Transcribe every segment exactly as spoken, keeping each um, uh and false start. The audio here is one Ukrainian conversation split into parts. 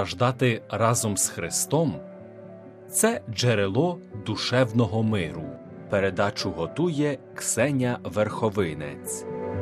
страждати разом з Христом – це джерело душевного миру. Передачу готує Ксеня Верховинець.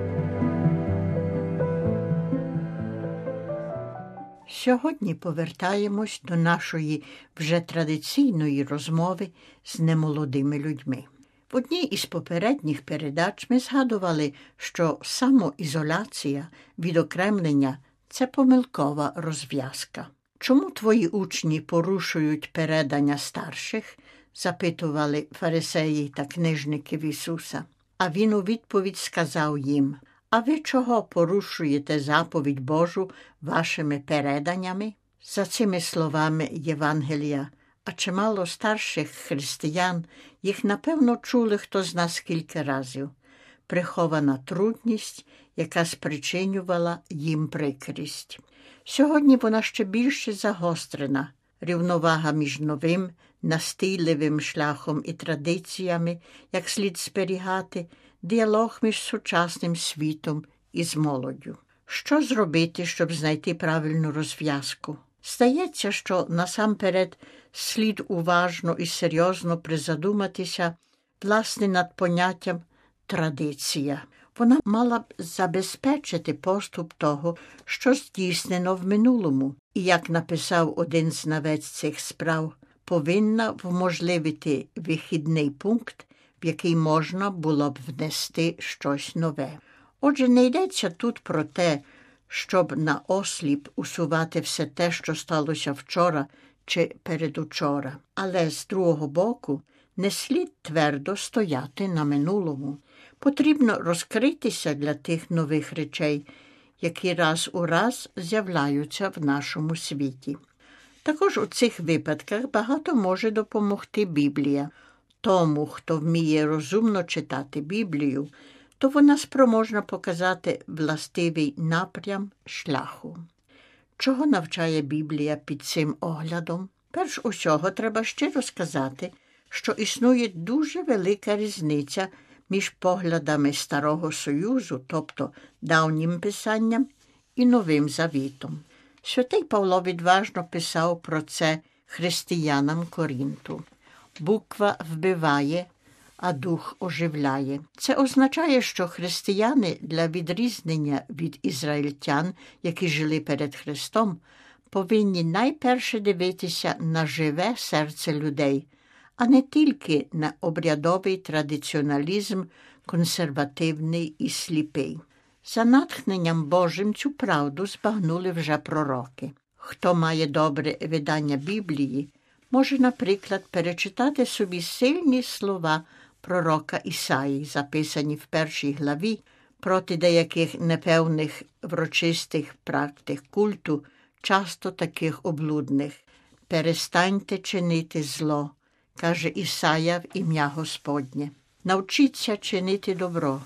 Сьогодні повертаємось до нашої вже традиційної розмови з немолодими людьми. В одній із попередніх передач ми згадували, що самоізоляція, відокремлення – це помилкова розв'язка. Чому твої учні порушують передання старших? Запитували фарисеї та книжники в Ісуса. А він у відповідь сказав їм: «А ви чого порушуєте заповідь Божу вашими переданнями?» За цими словами Євангелія, а чимало старших християн, їх напевно чули хто з нас кілька разів. Прихована трудність, яка спричинювала їм прикрість. Сьогодні вона ще більше загострена. Рівновага між новим, настійливим шляхом і традиціями, як слід зберігати, діалог між сучасним світом і з молоддю. Що зробити, щоб знайти правильну розв'язку? Здається, що насамперед слід уважно і серйозно призадуматися власне над поняттям «традиція». Вона мала б забезпечити поступ того, що здійснено в минулому, і, як написав один знавець цих справ, повинна вможливити вихідний пункт, в який можна було б внести щось нове. Отже, не йдеться тут про те, щоб наосліп усувати все те, що сталося вчора чи передучора. Але, з другого боку, не слід твердо стояти на минулому. Потрібно розкритися для тих нових речей, які раз у раз з'являються в нашому світі. Також у цих випадках багато може допомогти Біблія. Тому, хто вміє розумно читати Біблію, то вона спроможна показати властивий напрям шляху. Чого навчає Біблія під цим оглядом? Перш усього, треба щиро сказати, що існує дуже велика різниця між поглядами Старого Союзу, тобто давнім писанням, і Новим Завітом. Святий Павло відважно писав про це християнам Корінту. Буква вбиває, а дух оживляє. Це означає, що християни для відрізнення від ізраїльтян, які жили перед Христом, повинні найперше дивитися на живе серце людей, а не тільки на обрядовий традиціоналізм, консервативний і сліпий. За натхненням Божим цю правду збагнули вже пророки. Хто має добре видання Біблії, може, наприклад, перечитати собі сильні слова пророка Ісаї, записані в першій главі, проти деяких непевних врочистих практик культу, часто таких облудних. «Перестаньте чинити зло», каже Ісая в ім'я Господнє. «Навчіться чинити добро,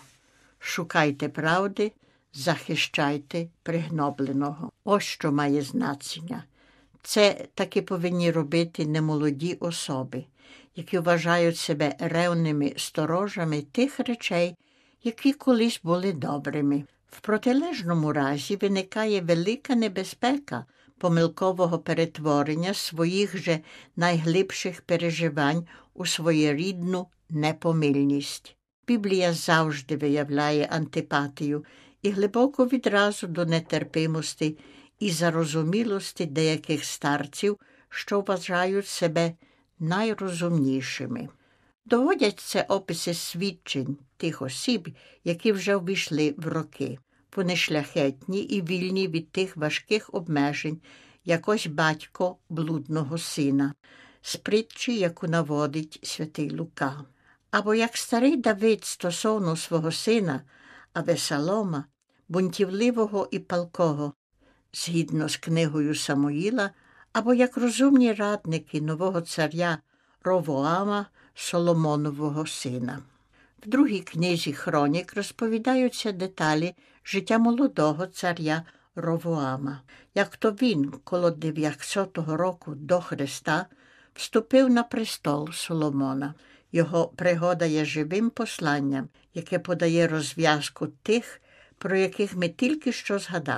шукайте правди, захищайте пригнобленого». Ось що має значення. Це таки повинні робити немолоді особи, які вважають себе ревними сторожами тих речей, які колись були добрими. В протилежному разі виникає велика небезпека помилкового перетворення своїх же найглибших переживань у своєрідну непомильність. Біблія завжди виявляє антипатію і глибоку відразу до нетерпимості і зарозумілості деяких старців, що вважають себе найрозумнішими. Доводять це описи свідчень тих осіб, які вже ввійшли в роки. Вони шляхетні і вільні від тих важких обмежень, як ось батько блудного сина, з притчі, яку наводить святий Лука. Або як старий Давид стосовно свого сина Авесалома, бунтівливого і палкого, згідно з книгою Самуїла, або як розумні радники нового царя Ровоама, Соломонового сина. В другій книзі Хронік розповідаються деталі життя молодого царя Ровоама. Як то він коло дев'ятсотого року до Христа вступив на престол Соломона. Його пригода є живим посланням, яке подає розв'язку тих, про яких ми тільки що згадали.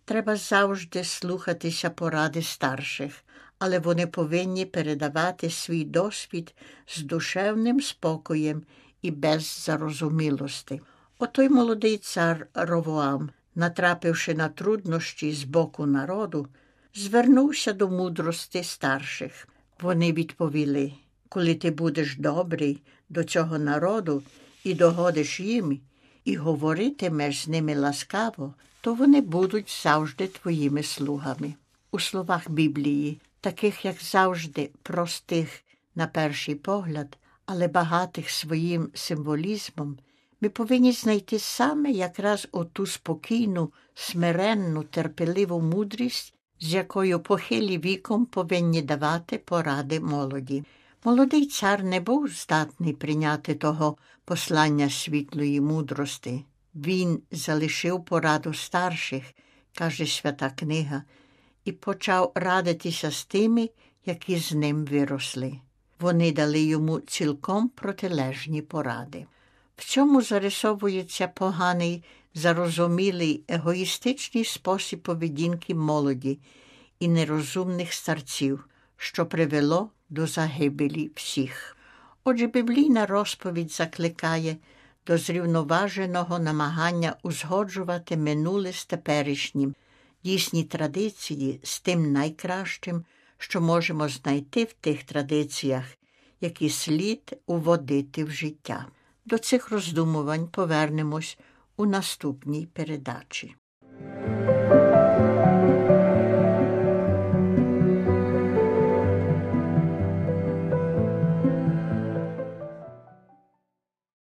Треба завжди слухатися поради старших, але вони повинні передавати свій досвід з душевним спокоєм і без зарозумілості. Отой молодий цар Ровоам, натрапивши на труднощі з боку народу, звернувся до мудрості старших. Вони відповіли: коли ти будеш добрий до цього народу і догодиш їм, і говоритимеш з ними ласкаво, то вони будуть завжди твоїми слугами. У словах Біблії, таких, як завжди, простих на перший погляд, але багатих своїм символізмом, ми повинні знайти саме якраз оту спокійну, смиренну, терпеливу мудрість, з якою похилі віком повинні давати поради молоді. Молодий цар не був здатний прийняти того послання світлої мудрості. Він залишив пораду старших, каже Свята Книга, і почав радитися з тими, які з ним виросли. Вони дали йому цілком протилежні поради. В цьому зарисовується поганий, зарозумілий, егоїстичний спосіб поведінки молоді і нерозумних старців, що привело до загибелі всіх. Отже, біблійна розповідь закликає до зрівноваженого намагання узгоджувати минуле з теперішнім, дійсні традиції з тим найкращим, що можемо знайти в тих традиціях, які слід уводити в життя. До цих роздумувань повернемось у наступній передачі.